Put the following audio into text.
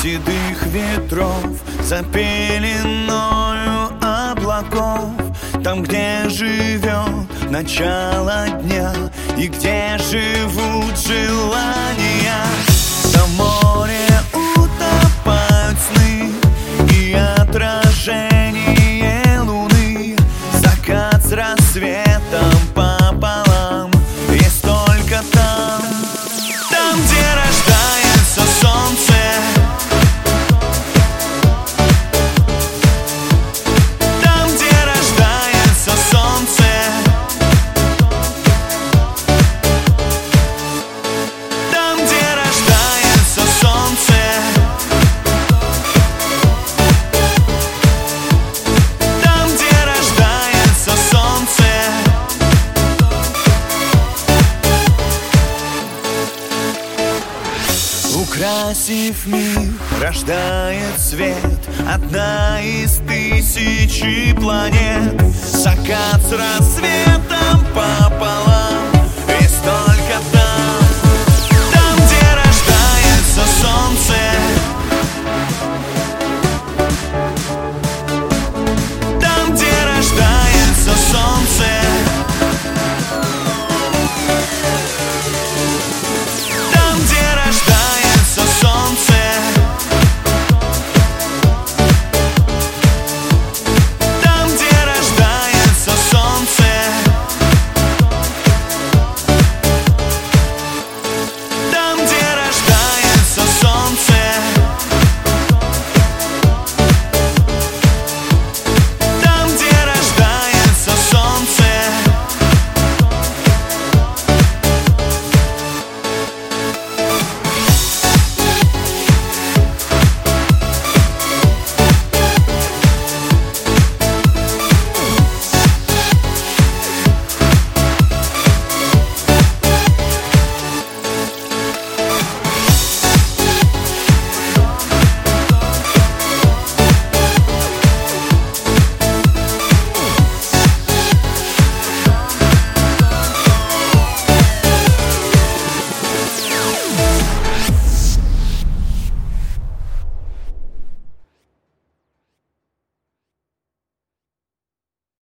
седых ветров, за пеленою облаков, там, где живет начало дня и где живут желания. На море утопают сны и отражение луны. Закат с рассветом пополам, есть только там, там, где рождается солнце, там, где рождается солнце, там, где рождается солнце, там, где рождается солнце. Украсив мир, рождает свет одна из тысячи планет. Закат с рассветом